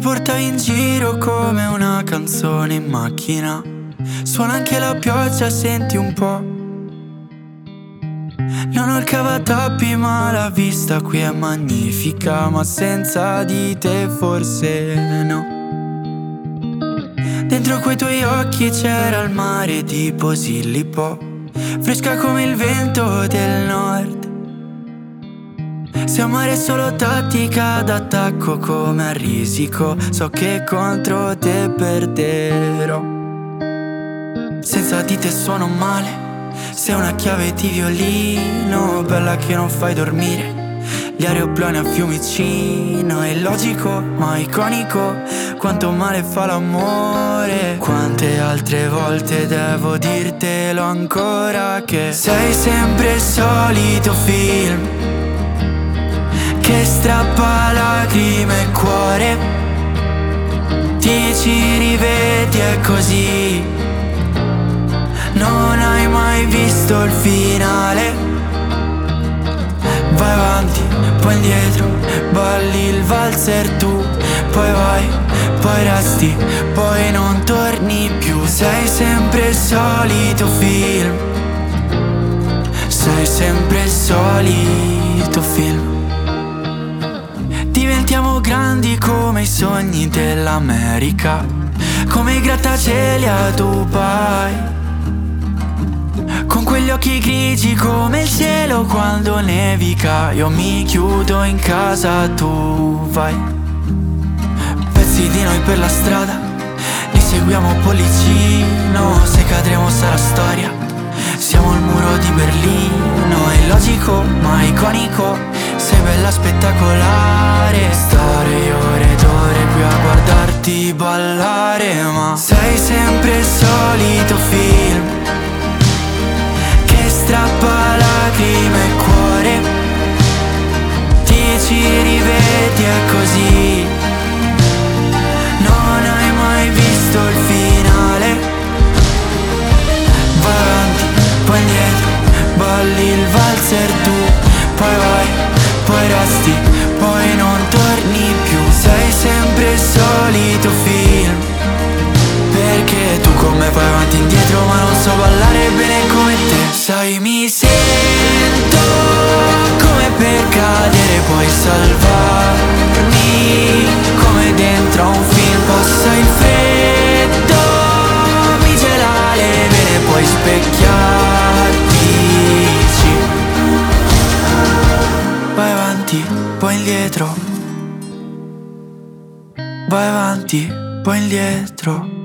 portavi in giro come una canzone in macchina. Suona anche la pioggia, senti un po'. Non ho il cavatappi ma la vista qui è magnifica, ma senza di te forse no. Dentro quei tuoi occhi c'era il mare di Posillipo, fresca come il vento del nord. Se amare è solo tattica d'attacco come a risico, so che contro te perderò. Senza di te suono male, sei una chiave di violino, bella che non fai dormire. Gli aeroplani a Fiumicino, è illogico ma iconico quanto male fa l'amore. Quante altre volte devo dirtelo ancora che sei sempre il solito film che strappa lacrime e cuore. Ti ci rivedi e così non hai mai visto il finale. Vai avanti, poi indietro, balli il valzer tu. Poi vai, poi resti, poi non torni più. Sei sempre il solito film, sei sempre il solito film. Diventiamo grandi come i sogni dell'America, come i grattacieli a Dubai, con quegli occhi grigi come il cielo quando nevica. Io mi chiudo in casa, tu vai. Pezzi di noi per la strada, li seguiamo Pollicino. Se cadremo sarà storia, siamo il muro di Berlino. È illogico ma iconico, sei bella spettacolare. Stare ore ed ore qui a guardarti ballare, ma sei sempre il solito film che strappa lacrime e cuore. Ti ci rivedi e così non hai mai visto il finale. Vai avanti, poi indietro, balli il valzer tu. Poi vai, poi resti, poi non torni più. Sei sempre il solito film, perché tu con me vai avanti e indietro ma non so ballare bene come te. Sai, mi sento come per cadere puoi salvarmi, come dentro a un film passa il freddo, mi gela le vene puoi specchiarti. Vai avanti, poi indietro, vai avanti, poi indietro.